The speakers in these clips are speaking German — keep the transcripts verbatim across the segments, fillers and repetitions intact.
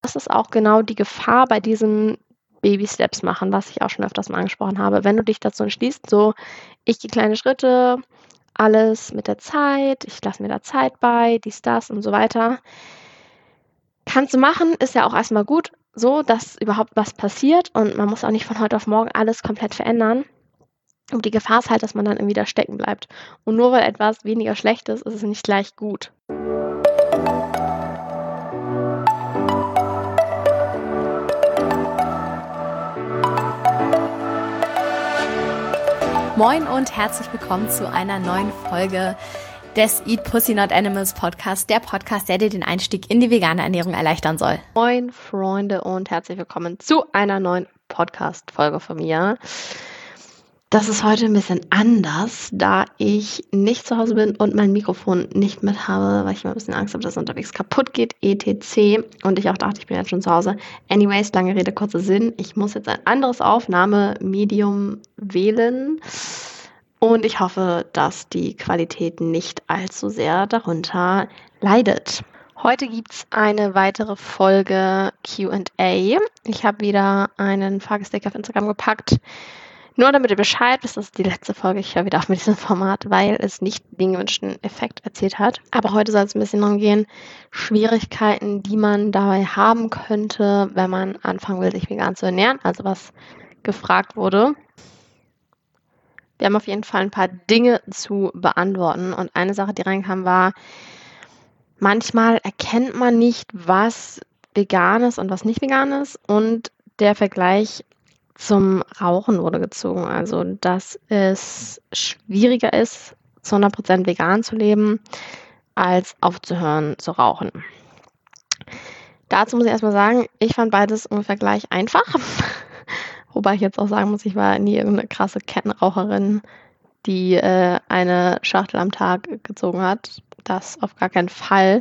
das ist auch genau die Gefahr bei diesen Baby-Steps machen, was ich auch schon öfters mal angesprochen habe. Wenn du dich dazu entschließt, so, ich gehe kleine Schritte, alles mit der Zeit, ich lasse mir da Zeit bei, dies, das und so weiter. Kannst du machen, ist ja auch erstmal gut, so, dass überhaupt was passiert und man muss auch nicht von heute auf morgen alles komplett verändern. Und die Gefahr ist halt, dass man dann irgendwie da stecken bleibt. Und nur weil etwas weniger schlecht ist, ist es nicht gleich gut. Moin und herzlich willkommen zu einer neuen Folge des Eat Pussy Not Animals Podcast, der Podcast, der dir den Einstieg in die vegane Ernährung erleichtern soll. Moin Freunde und herzlich willkommen zu einer neuen Podcast-Folge von mir. Das ist heute ein bisschen anders, da ich nicht zu Hause bin und mein Mikrofon nicht mit habe, weil ich immer ein bisschen Angst habe, dass es unterwegs kaputt geht, et cetera. Und ich auch dachte, ich bin jetzt schon zu Hause. Anyways, lange Rede, kurzer Sinn. Ich muss jetzt ein anderes Aufnahmemedium wählen und ich hoffe, dass die Qualität nicht allzu sehr darunter leidet. Heute gibt es eine weitere Folge Q and A. Ich habe wieder einen Fragesticker auf Instagram gepackt. Nur damit ihr Bescheid wisst, das ist die letzte Folge. Ich höre wieder auf mit diesem Format, weil es nicht den gewünschten Effekt erzielt hat. Aber heute soll es ein bisschen darum gehen, Schwierigkeiten, die man dabei haben könnte, wenn man anfangen will, sich vegan zu ernähren. Also was gefragt wurde. Wir haben auf jeden Fall ein paar Dinge zu beantworten. Und eine Sache, die reinkam, war, manchmal erkennt man nicht, was vegan ist und was nicht vegan ist. Und der Vergleich zum Rauchen wurde gezogen. Also, dass es schwieriger ist, zu hundert Prozent vegan zu leben, als aufzuhören zu rauchen. Dazu muss ich erstmal sagen, ich fand beides ungefähr gleich einfach. Wobei ich jetzt auch sagen muss, ich war nie irgendeine krasse Kettenraucherin, die äh, eine Schachtel am Tag gezogen hat. Das auf gar keinen Fall.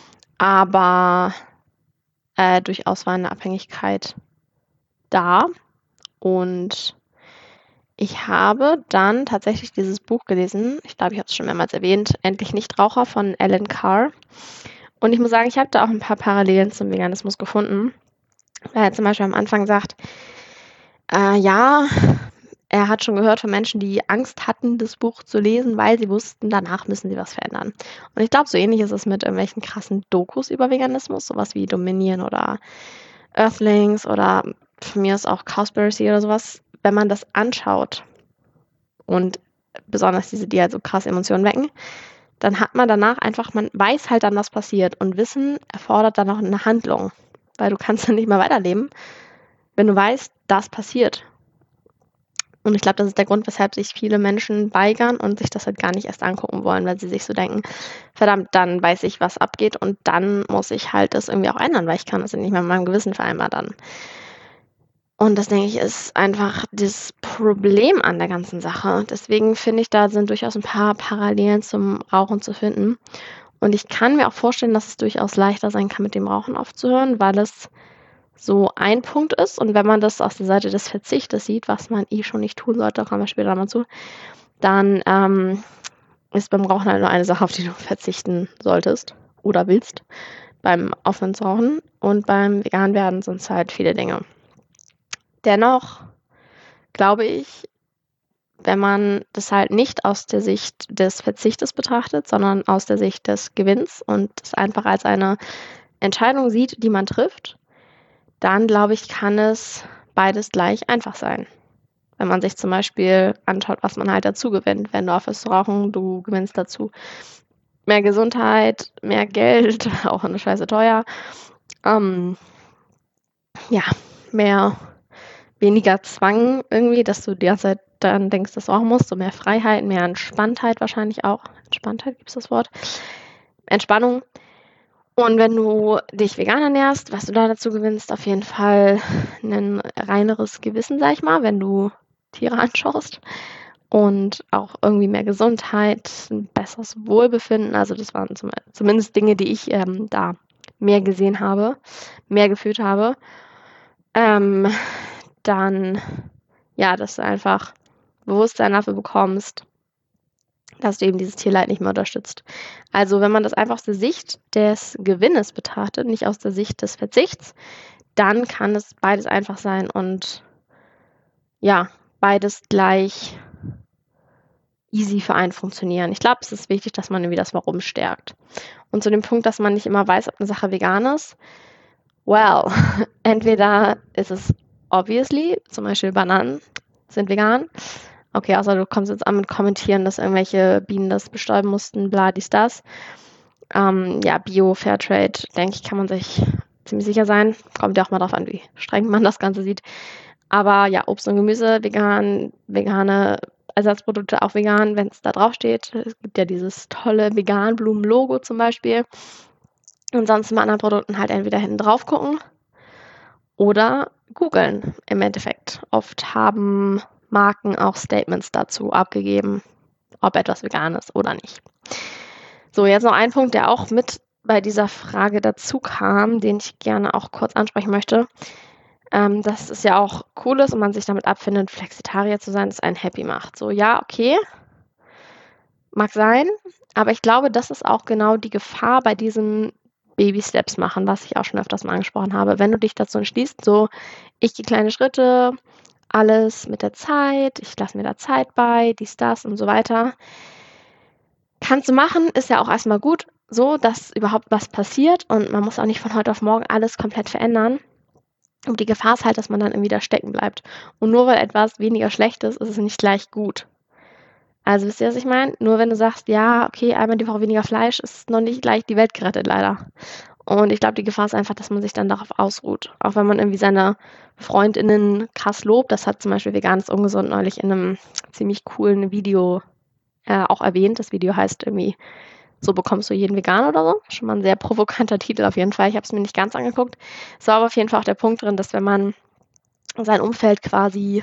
Aber äh, durchaus war eine Abhängigkeit da. Und ich habe dann tatsächlich dieses Buch gelesen, ich glaube, ich habe es schon mehrmals erwähnt, Endlich Nichtraucher von Alan Carr. Und ich muss sagen, ich habe da auch ein paar Parallelen zum Veganismus gefunden. Weil er zum Beispiel am Anfang sagt, äh, ja, er hat schon gehört von Menschen, die Angst hatten, das Buch zu lesen, weil sie wussten, danach müssen sie was verändern. Und ich glaube, so ähnlich ist es mit irgendwelchen krassen Dokus über Veganismus, sowas wie Dominion oder Earthlings oder von mir ist auch Cowspiracy oder sowas. Wenn man das anschaut und besonders diese, die halt so krass Emotionen wecken, dann hat man danach einfach, man weiß halt dann, was passiert und Wissen erfordert dann auch eine Handlung, weil du kannst dann nicht mehr weiterleben, wenn du weißt, das passiert. Und ich glaube, das ist der Grund, weshalb sich viele Menschen weigern und sich das halt gar nicht erst angucken wollen, weil sie sich so denken, verdammt, dann weiß ich, was abgeht und dann muss ich halt das irgendwie auch ändern, weil ich kann das ja nicht mehr mit meinem Gewissen vereinbaren. Und das, denke ich, ist einfach das Problem an der ganzen Sache. Deswegen finde ich, da sind durchaus ein paar Parallelen zum Rauchen zu finden. Und ich kann mir auch vorstellen, dass es durchaus leichter sein kann, mit dem Rauchen aufzuhören, weil es so ein Punkt ist. Und wenn man das aus der Seite des Verzichtes sieht, was man eh schon nicht tun sollte, da kommen wir später mal zu, dann ähm, ist beim Rauchen halt nur eine Sache, auf die du verzichten solltest oder willst, beim Aufhören zu rauchen. Und beim Veganwerden sind es halt viele Dinge. Dennoch glaube ich, wenn man das halt nicht aus der Sicht des Verzichtes betrachtet, sondern aus der Sicht des Gewinns und es einfach als eine Entscheidung sieht, die man trifft, dann glaube ich, kann es beides gleich einfach sein. Wenn man sich zum Beispiel anschaut, was man halt dazu gewinnt. Wenn du aufhörst zu rauchen, du gewinnst dazu mehr Gesundheit, mehr Geld, auch eine Scheiße teuer, ähm, ja, mehr weniger Zwang irgendwie, dass du die ganze Zeit dann denkst, dass du auch musst, so mehr Freiheit, mehr Entspanntheit wahrscheinlich auch. Entspanntheit, gibt es das Wort? Entspannung. Und wenn du dich vegan ernährst, was du da dazu gewinnst, auf jeden Fall ein reineres Gewissen, sag ich mal, wenn du Tiere anschaust. Und auch irgendwie mehr Gesundheit, ein besseres Wohlbefinden. Also das waren zum, zumindest Dinge, die ich ähm, da mehr gesehen habe, mehr gefühlt habe. Ähm, dann, ja, dass du einfach Bewusstsein dafür bekommst, dass du eben dieses Tierleid nicht mehr unterstützt. Also wenn man das einfach aus der Sicht des Gewinnes betrachtet, nicht aus der Sicht des Verzichts, dann kann es beides einfach sein und ja, beides gleich easy für einen funktionieren. Ich glaube, es ist wichtig, dass man irgendwie das Warum stärkt. Und zu dem Punkt, dass man nicht immer weiß, ob eine Sache vegan ist, well, entweder ist es obviously, zum Beispiel Bananen sind vegan. Okay, außer du kommst jetzt an mit Kommentieren, dass irgendwelche Bienen das bestäuben mussten, bla, dies, das. Ähm, ja, Bio, Fairtrade, denke ich, kann man sich ziemlich sicher sein. Kommt ja auch mal drauf an, wie streng man das Ganze sieht. Aber ja, Obst und Gemüse vegan, vegane Ersatzprodukte auch vegan, wenn es da drauf steht. Es gibt ja dieses tolle Vegan-Blumen-Logo zum Beispiel. Und sonst bei anderen Produkten halt entweder hinten drauf gucken oder googeln im Endeffekt. Oft haben Marken auch Statements dazu abgegeben, ob etwas vegan ist oder nicht. So, jetzt noch ein Punkt, der auch mit bei dieser Frage dazu kam, den ich gerne auch kurz ansprechen möchte. Ähm, dass es ja auch cool ist und man sich damit abfindet, Flexitarier zu sein, das einen happy macht. So, ja, okay, mag sein, aber ich glaube, das ist auch genau die Gefahr bei diesen Baby-Steps machen, was ich auch schon öfters mal angesprochen habe. Wenn du dich dazu entschließt, so, ich gehe kleine Schritte, alles mit der Zeit, ich lasse mir da Zeit bei, dies, das und so weiter. Kannst du machen, ist ja auch erstmal gut, so, dass überhaupt was passiert und man muss auch nicht von heute auf morgen alles komplett verändern. Und die Gefahr ist halt, dass man dann irgendwie da stecken bleibt. Und nur weil etwas weniger schlecht ist, ist es nicht gleich gut. Also wisst ihr, was ich meine? Nur wenn du sagst, ja, okay, einmal die Woche weniger Fleisch, ist noch nicht gleich die Welt gerettet, leider. Und ich glaube, die Gefahr ist einfach, dass man sich dann darauf ausruht. Auch wenn man irgendwie seine FreundInnen krass lobt. Das hat zum Beispiel Veganes Ungesund neulich in einem ziemlich coolen Video äh, auch erwähnt. Das Video heißt irgendwie, so bekommst du jeden vegan oder so. Schon mal ein sehr provokanter Titel auf jeden Fall. Ich habe es mir nicht ganz angeguckt. Es war aber auf jeden Fall auch der Punkt drin, dass wenn man sein Umfeld quasi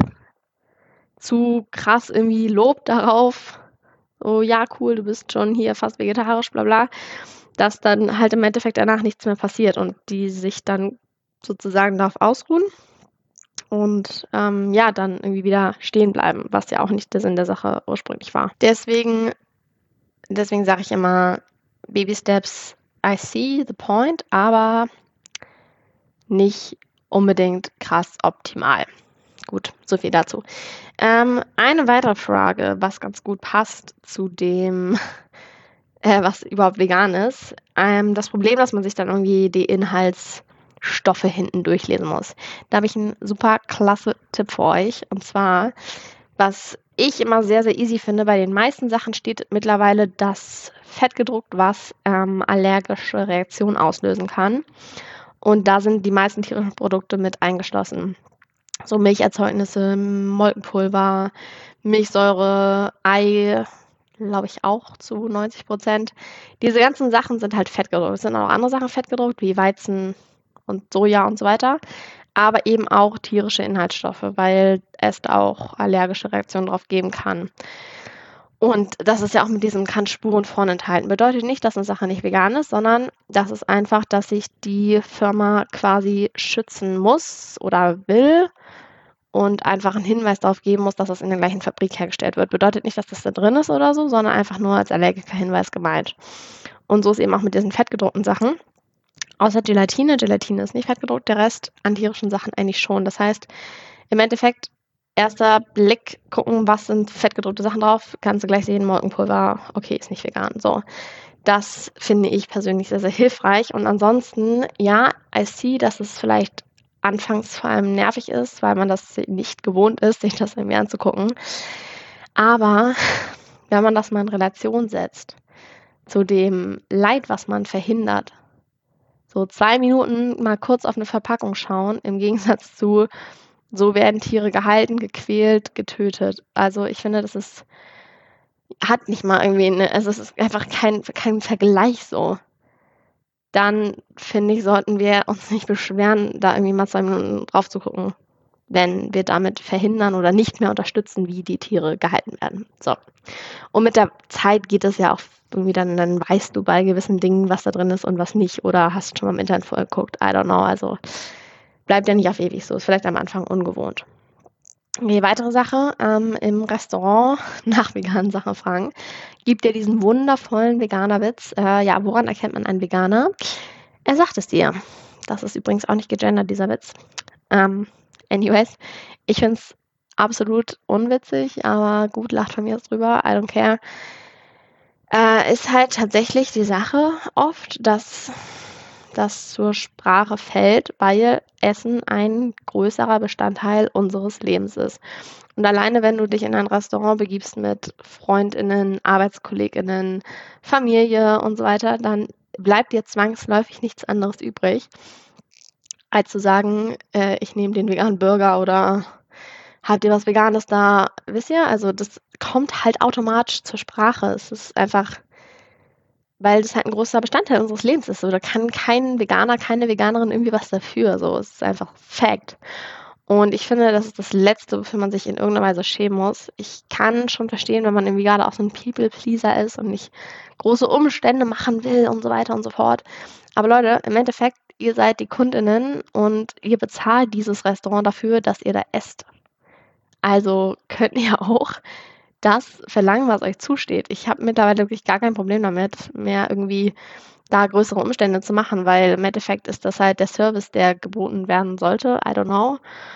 zu krass irgendwie lobt darauf, so ja, cool, du bist schon hier fast vegetarisch, bla bla, dass dann halt im Endeffekt danach nichts mehr passiert und die sich dann sozusagen darauf ausruhen und ähm, ja, dann irgendwie wieder stehen bleiben, was ja auch nicht der Sinn der Sache ursprünglich war. Deswegen, deswegen sage ich immer, Baby Steps, I see the point, aber nicht unbedingt krass optimal. Gut, so viel dazu. Ähm, eine weitere Frage, was ganz gut passt zu dem, äh, was überhaupt vegan ist. Ähm, das Problem, dass man sich dann irgendwie die Inhaltsstoffe hinten durchlesen muss. Da habe ich einen super klasse Tipp für euch. Und zwar, was ich immer sehr, sehr easy finde, bei den meisten Sachen steht mittlerweile das Fett gedruckt, was ähm, allergische Reaktionen auslösen kann. Und da sind die meisten tierischen Produkte mit eingeschlossen. So Milcherzeugnisse, Molkenpulver, Milchsäure, Ei, glaube ich auch zu neunzig Prozent. Diese ganzen Sachen sind halt fettgedruckt. Es sind auch andere Sachen fettgedruckt, wie Weizen und Soja und so weiter. Aber eben auch tierische Inhaltsstoffe, weil es da auch allergische Reaktionen drauf geben kann. Und das ist ja auch mit diesem kann Spuren von enthalten. Bedeutet nicht, dass eine Sache nicht vegan ist, sondern das ist einfach, dass sich die Firma quasi schützen muss oder will und einfach einen Hinweis darauf geben muss, dass das in der gleichen Fabrik hergestellt wird. Bedeutet nicht, dass das da drin ist oder so, sondern einfach nur als Allergiker-Hinweis gemeint. Und so ist eben auch mit diesen fettgedruckten Sachen. Außer Gelatine. Gelatine ist nicht fettgedruckt, der Rest an tierischen Sachen eigentlich schon. Das heißt, im Endeffekt erster Blick gucken, was sind fettgedruckte Sachen drauf, kannst du gleich sehen, Molkenpulver, okay, ist nicht vegan. So, das finde ich persönlich sehr, sehr hilfreich. Und ansonsten, ja, I see, dass es vielleicht anfangs vor allem nervig ist, weil man das nicht gewohnt ist, sich das irgendwie anzugucken. Aber wenn man das mal in Relation setzt zu dem Leid, was man verhindert, so zwei Minuten mal kurz auf eine Verpackung schauen, im Gegensatz zu so werden Tiere gehalten, gequält, getötet. Also ich finde, das ist, hat nicht mal irgendwie, eine, also es ist einfach kein, kein Vergleich so. Dann finde ich, sollten wir uns nicht beschweren, da irgendwie mal zwei Minuten drauf zu gucken, wenn wir damit verhindern oder nicht mehr unterstützen, wie die Tiere gehalten werden. So. Und mit der Zeit geht es ja auch irgendwie dann, dann weißt du bei gewissen Dingen, was da drin ist und was nicht, oder hast schon mal im Internet vorher geguckt, I don't know, also bleibt ja nicht auf ewig so, ist vielleicht am Anfang ungewohnt. Okay, weitere Sache, ähm, im Restaurant nach veganen Sachen fragen. gibt dir diesen wundervollen Veganer-Witz. Äh, ja, woran erkennt man einen Veganer? Er sagt es dir. Das ist übrigens auch nicht gegendert, dieser Witz. Ähm, anyways, ich finde es absolut unwitzig, aber gut, lacht von mir aus drüber. I don't care. Äh, ist halt tatsächlich die Sache oft, dass das zur Sprache fällt, weil Essen ein größerer Bestandteil unseres Lebens ist. Und alleine, wenn du dich in ein Restaurant begibst mit FreundInnen, ArbeitskollegInnen, Familie und so weiter, dann bleibt dir zwangsläufig nichts anderes übrig, als zu sagen, äh, ich nehme den veganen Burger oder habt ihr was Veganes da? Wisst ihr? Also das kommt halt automatisch zur Sprache. Es ist einfach, weil das halt ein großer Bestandteil unseres Lebens ist. So, da kann kein Veganer, keine Veganerin irgendwie was dafür. So, es ist einfach Fact. Und ich finde, das ist das Letzte, wofür man sich in irgendeiner Weise schämen muss. Ich kann schon verstehen, wenn man irgendwie gerade auch so ein People-Pleaser ist und nicht große Umstände machen will und so weiter und so fort. Aber Leute, im Endeffekt, ihr seid die KundInnen und ihr bezahlt dieses Restaurant dafür, dass ihr da esst. Also könnt ihr auch das verlangen, was euch zusteht. Ich habe mittlerweile wirklich gar kein Problem damit, mehr irgendwie da größere Umstände zu machen, weil im Endeffekt ist das halt der Service, der geboten werden sollte. I don't know.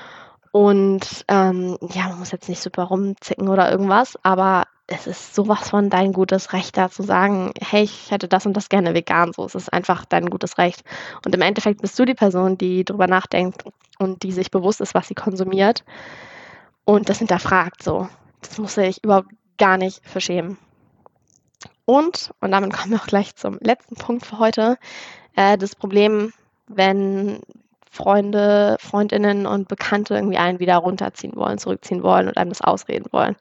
Und ähm, ja, man muss jetzt nicht super rumzicken oder irgendwas, aber es ist sowas von dein gutes Recht, da zu sagen, hey, ich hätte das und das gerne vegan. So, es ist einfach dein gutes Recht. Und im Endeffekt bist du die Person, die drüber nachdenkt und die sich bewusst ist, was sie konsumiert und das hinterfragt. So, das muss ich überhaupt gar nicht verschämen. Und, und damit kommen wir auch gleich zum letzten Punkt für heute, äh, das Problem, wenn Freunde, Freundinnen und Bekannte irgendwie einen wieder runterziehen wollen, zurückziehen wollen und einem das ausreden wollen.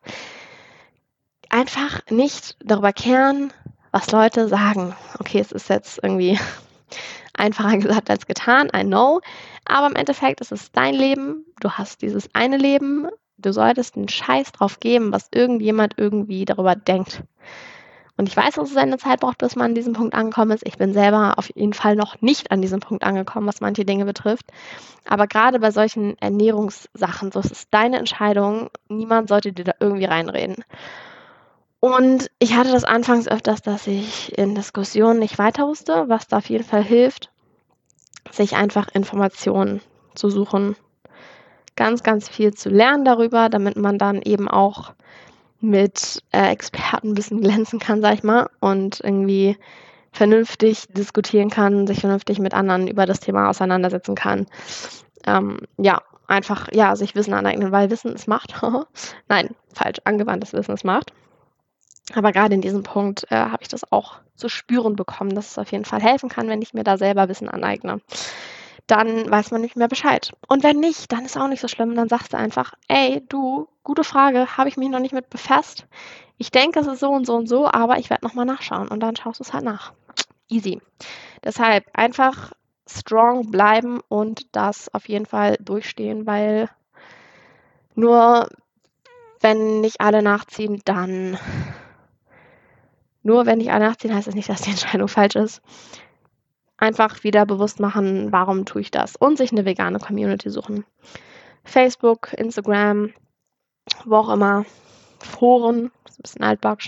Einfach nicht darüber kehren, was Leute sagen. Okay, es ist jetzt irgendwie einfacher gesagt als getan, I know, aber im Endeffekt ist es dein Leben, du hast dieses eine Leben, du solltest einen Scheiß drauf geben, was irgendjemand irgendwie darüber denkt. Und ich weiß, dass es eine Zeit braucht, bis man an diesem Punkt angekommen ist. Ich bin selber auf jeden Fall noch nicht an diesem Punkt angekommen, was manche Dinge betrifft. Aber gerade bei solchen Ernährungssachen, so ist es deine Entscheidung. Niemand sollte dir da irgendwie reinreden. Und ich hatte das anfangs öfters, dass ich in Diskussionen nicht weiter wusste, was da auf jeden Fall hilft, sich einfach Informationen zu suchen. Ganz, ganz viel zu lernen darüber, damit man dann eben auch mit äh, Expertenwissen glänzen kann, sag ich mal, und irgendwie vernünftig diskutieren kann, sich vernünftig mit anderen über das Thema auseinandersetzen kann. Ähm, ja, einfach, ja, sich Wissen aneignen, weil Wissen ist Macht. Nein, falsch, angewandtes Wissen ist Macht. Aber gerade in diesem Punkt äh, habe ich das auch zu spüren bekommen, dass es auf jeden Fall helfen kann, wenn ich mir da selber Wissen aneigne. Dann weiß man nicht mehr Bescheid. Und wenn nicht, dann ist auch nicht so schlimm. Dann sagst du einfach, ey, du, gute Frage, habe ich mich noch nicht mit befasst. Ich denke, es ist so und so und so, aber ich werde nochmal nachschauen. Und dann schaust du es halt nach. Easy. Deshalb einfach strong bleiben und das auf jeden Fall durchstehen, weil nur wenn nicht alle nachziehen, dann... Nur wenn nicht alle nachziehen, heißt das nicht, dass die Entscheidung falsch ist. Einfach wieder bewusst machen, warum tue ich das? Und sich eine vegane Community suchen. Facebook, Instagram, wo auch immer. Foren, ist ein bisschen altbacksch.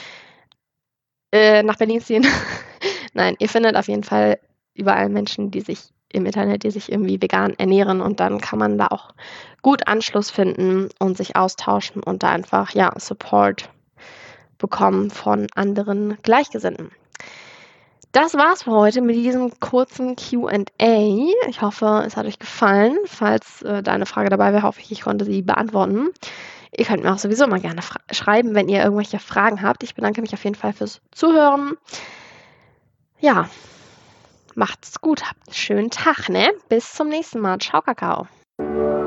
Äh, nach Berlin ziehen. Nein, ihr findet auf jeden Fall überall Menschen, die sich im Internet, die sich irgendwie vegan ernähren und dann kann man da auch gut Anschluss finden und sich austauschen und da einfach, ja, Support bekommen von anderen Gleichgesinnten. Das war's für heute mit diesem kurzen Q and A. Ich hoffe, es hat euch gefallen. Falls äh, da eine Frage dabei wäre, hoffe ich, ich konnte sie beantworten. Ihr könnt mir auch sowieso mal gerne fra- schreiben, wenn ihr irgendwelche Fragen habt. Ich bedanke mich auf jeden Fall fürs Zuhören. Ja, macht's gut, habt einen schönen Tag, ne? Bis zum nächsten Mal. Ciao, Kakao.